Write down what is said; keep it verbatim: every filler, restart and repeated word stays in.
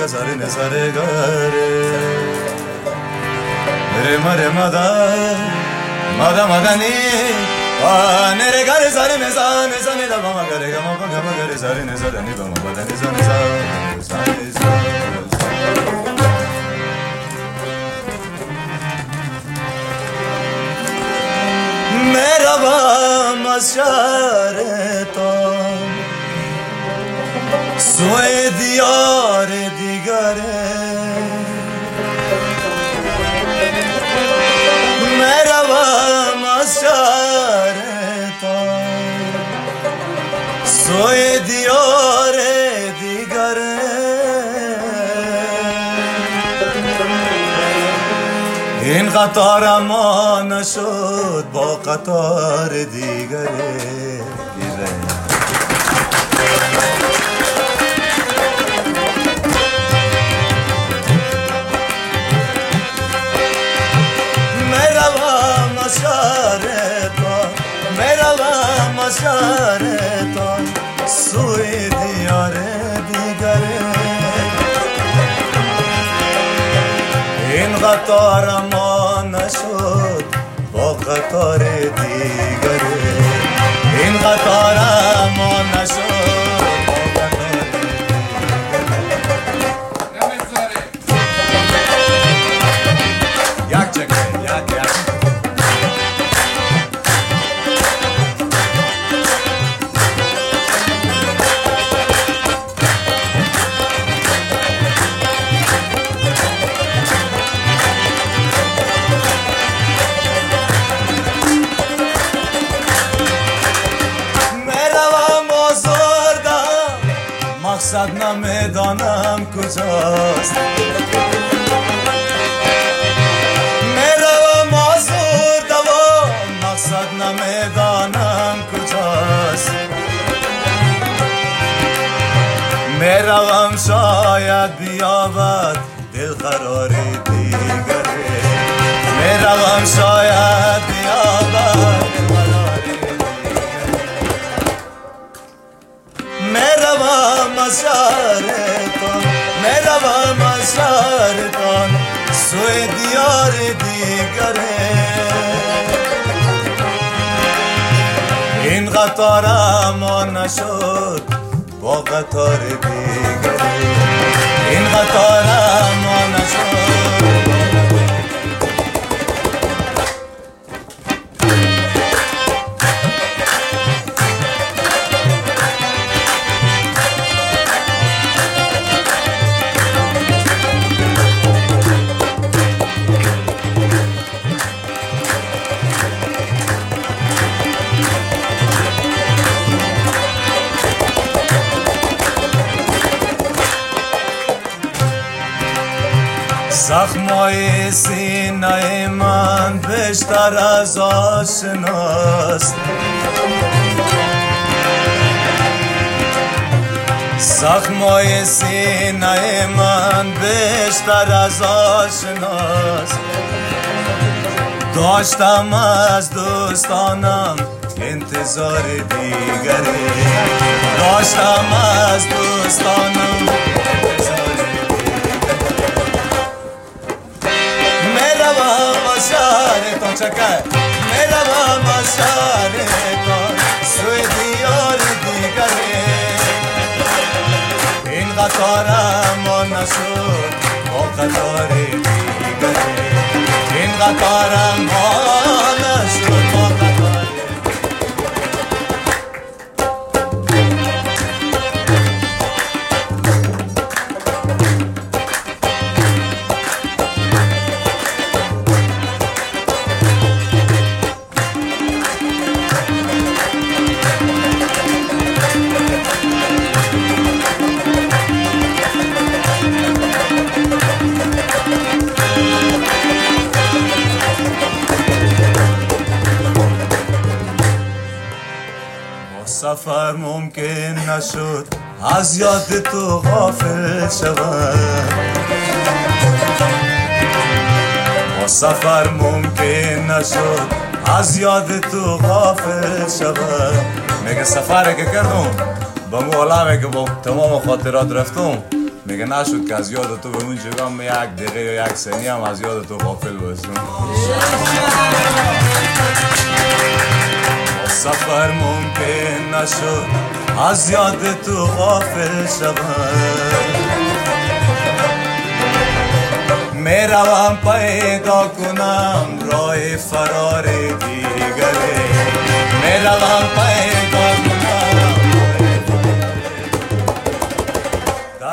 ga sa re ne sa re ga re re ma re ma da ma da ma da ni pa ne re ga re sa re ne sa ne sa ne da ma ga re ga ma ga ma ga re sa re ne sa da ni ba ma ba da ni sa ne sa sa ne sa merhaba mazşaretan Suye diyar digare merhaba mazşaretan Suye diyar digare این قطار اما نشد با قطار دیگره میروم از شهرتان میروم از شهرتان سوی دیار دیگره این قطار اما نشد با قطار دیگره این قطار اما نشد با قطار دیگره یک چکه یک یک مقصد نمیدانم کجاست میروم آزرده و مقصد نمیدانم کجاست میروم شاید بیابد دل قرار دیگره میروم شاید بیابد میروم از شهرتان میروم از شهرتان سوی دیار دیگره این قطار اما نشد با قطار دیگره این قطار اما نشد زخمای سینه من بیشتر از آشناست زخمای سینه من بیشتر از آشناست داشتم از دوستانم انتظار دیگری داشتم از دوستانم شهرتان چکر میروم از شهرتان سوی دیار دیگره این قطار اما نشد با قطار دیگره این قطار اما نشد با قطار سفر ممکن نشد از یاد تو غافل شوم با سفر ممکن نشد از یاد تو غافل شوم میگه سفره که کردم با مو علامه که با تمام خاطرات رفتم میگه نشد که از یاد تو به اون چگام یک دقیقه یا یک ثانیه هم از یاد تو غافل باشم. با سفر ممکن نشد از یاد تو غافل شدم. میروم پیدا کنم راه فرار